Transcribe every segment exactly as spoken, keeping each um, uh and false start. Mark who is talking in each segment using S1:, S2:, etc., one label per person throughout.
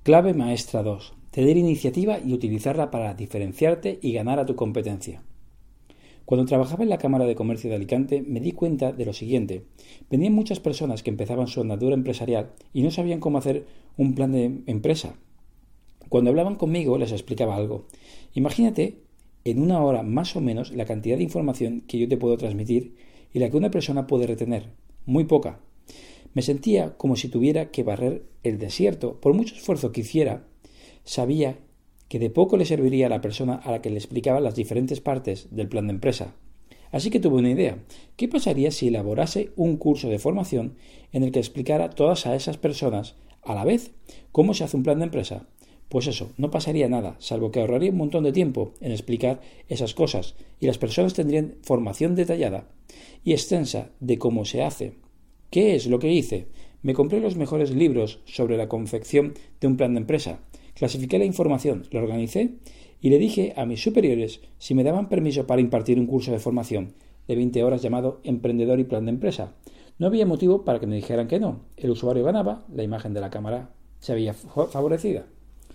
S1: Clave maestra dos. Tener iniciativa y utilizarla para diferenciarte y ganar a tu competencia. Cuando trabajaba en la Cámara de Comercio de Alicante me di cuenta de lo siguiente. Venían muchas personas que empezaban su andadura empresarial y no sabían cómo hacer un plan de empresa. Cuando hablaban conmigo les explicaba algo. Imagínate en una hora más o menos la cantidad de información que yo te puedo transmitir y la que una persona puede retener. Muy poca. Me sentía como si tuviera que barrer el desierto. Por mucho esfuerzo que hiciera, sabía que de poco le serviría a la persona a la que le explicaba las diferentes partes del plan de empresa. Así que tuve una idea. ¿Qué pasaría si elaborase un curso de formación en el que explicara a todas a esas personas a la vez cómo se hace un plan de empresa? Pues eso, no pasaría nada, salvo que ahorraría un montón de tiempo en explicar esas cosas y las personas tendrían formación detallada y extensa de cómo se hace. ¿Qué es lo que hice? Me compré los mejores libros sobre la confección de un plan de empresa. Clasifiqué la información, la organicé y le dije a mis superiores si me daban permiso para impartir un curso de formación de veinte horas llamado Emprendedor y Plan de Empresa. No había motivo para que me dijeran que no. El usuario ganaba, la imagen de la cámara se veía favorecida.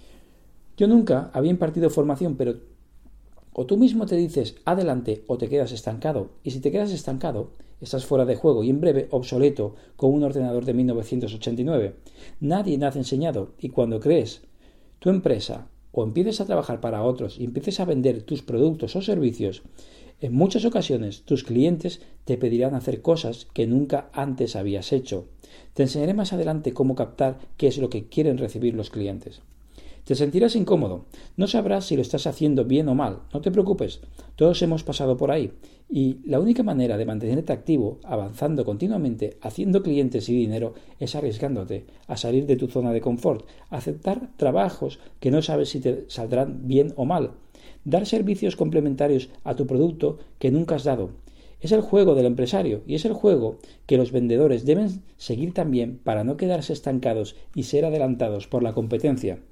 S1: Yo nunca había impartido formación, pero o tú mismo te dices adelante o te quedas estancado. Y si te quedas estancado, estás fuera de juego y en breve obsoleto con un ordenador de mil novecientos ochenta y nueve. Nadie nace enseñado y cuando crees tu empresa o empieces a trabajar para otros y empieces a vender tus productos o servicios, en muchas ocasiones tus clientes te pedirán hacer cosas que nunca antes habías hecho. Te enseñaré más adelante cómo captar qué es lo que quieren recibir los clientes. Te sentirás incómodo, no sabrás si lo estás haciendo bien o mal, no te preocupes, todos hemos pasado por ahí y la única manera de mantenerte activo, avanzando continuamente, haciendo clientes y dinero, es arriesgándote a salir de tu zona de confort, a aceptar trabajos que no sabes si te saldrán bien o mal, dar servicios complementarios a tu producto que nunca has dado. Es el juego del empresario y es el juego que los vendedores deben seguir también para no quedarse estancados y ser adelantados por la competencia.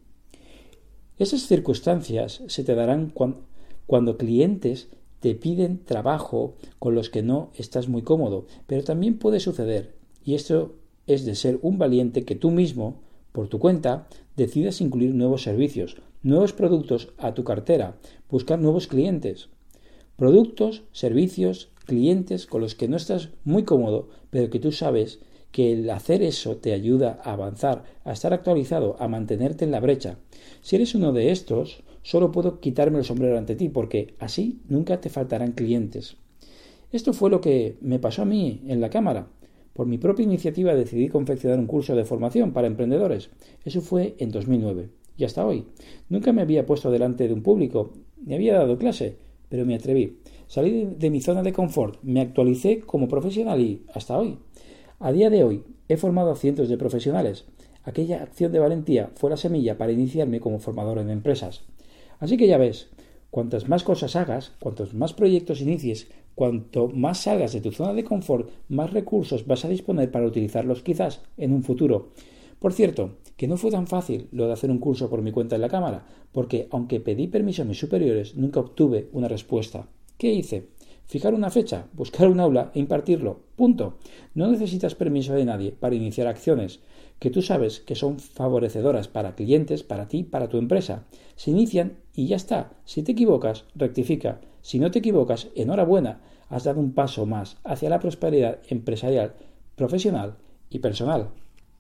S1: Esas circunstancias se te darán cuando, cuando clientes te piden trabajo con los que no estás muy cómodo, pero también puede suceder, y esto es de ser un valiente que tú mismo, por tu cuenta, decidas incluir nuevos servicios, nuevos productos a tu cartera, buscar nuevos clientes. Productos, servicios, clientes con los que no estás muy cómodo, pero que tú sabes que el hacer eso te ayuda a avanzar, a estar actualizado, a mantenerte en la brecha. Si eres uno de estos, solo puedo quitarme el sombrero ante ti, porque así nunca te faltarán clientes. Esto fue lo que me pasó a mí en la Cámara. Por mi propia iniciativa decidí confeccionar un curso de formación para emprendedores. Eso fue en dos mil nueve y hasta hoy. Nunca me había puesto delante de un público, ni había dado clase, pero me atreví. Salí de mi zona de confort, me actualicé como profesional y hasta hoy. A día de hoy he formado a cientos de profesionales. Aquella acción de valentía fue la semilla para iniciarme como formador en empresas. Así que ya ves, cuantas más cosas hagas, cuantos más proyectos inicies, cuanto más salgas de tu zona de confort, más recursos vas a disponer para utilizarlos quizás en un futuro. Por cierto, que no fue tan fácil lo de hacer un curso por mi cuenta en la Cámara, porque aunque pedí permiso a mis superiores, nunca obtuve una respuesta. ¿Qué hice? Fijar una fecha, buscar un aula e impartirlo. Punto. No necesitas permiso de nadie para iniciar acciones que tú sabes que son favorecedoras para clientes, para ti, para tu empresa. Se inician y ya está. Si te equivocas, rectifica. Si no te equivocas, enhorabuena. Has dado un paso más hacia la prosperidad empresarial, profesional y personal.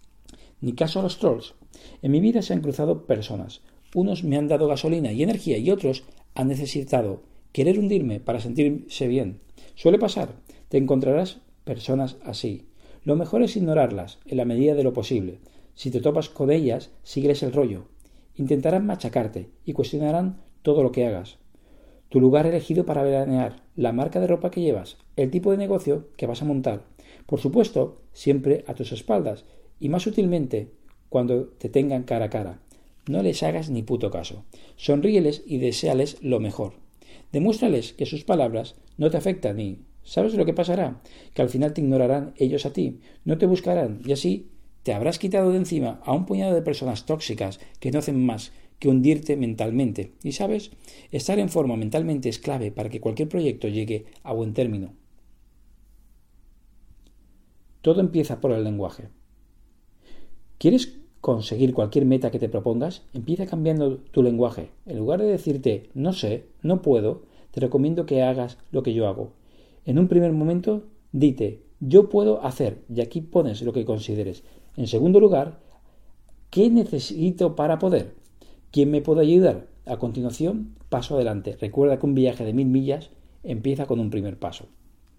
S1: Ni caso a los trolls. En mi vida se han cruzado personas. Unos me han dado gasolina y energía y otros han necesitado querer hundirme para sentirse bien. Suele pasar. Te encontrarás personas así. Lo mejor es ignorarlas en la medida de lo posible. Si te topas con ellas, sígueles el rollo. Intentarán machacarte y cuestionarán todo lo que hagas. Tu lugar elegido para veranear, la marca de ropa que llevas, el tipo de negocio que vas a montar. Por supuesto, siempre a tus espaldas y más útilmente cuando te tengan cara a cara. No les hagas ni puto caso. Sonríeles y deséales lo mejor. Demuéstrales que sus palabras no te afectan y ¿sabes lo que pasará? Que al final te ignorarán ellos a ti, no te buscarán y así te habrás quitado de encima a un puñado de personas tóxicas que no hacen más que hundirte mentalmente. Y sabes, estar en forma mentalmente es clave para que cualquier proyecto llegue a buen término. Todo empieza por el lenguaje. ¿Quieres conseguir cualquier meta que te propongas, empieza cambiando tu lenguaje. En lugar de decirte no sé, no puedo, te recomiendo que hagas lo que yo hago. En un primer momento, dite yo puedo hacer, y aquí pones lo que consideres. En segundo lugar, ¿qué necesito para poder? ¿Quién me puede ayudar? A continuación, paso adelante. Recuerda que un viaje de mil millas empieza con un primer paso.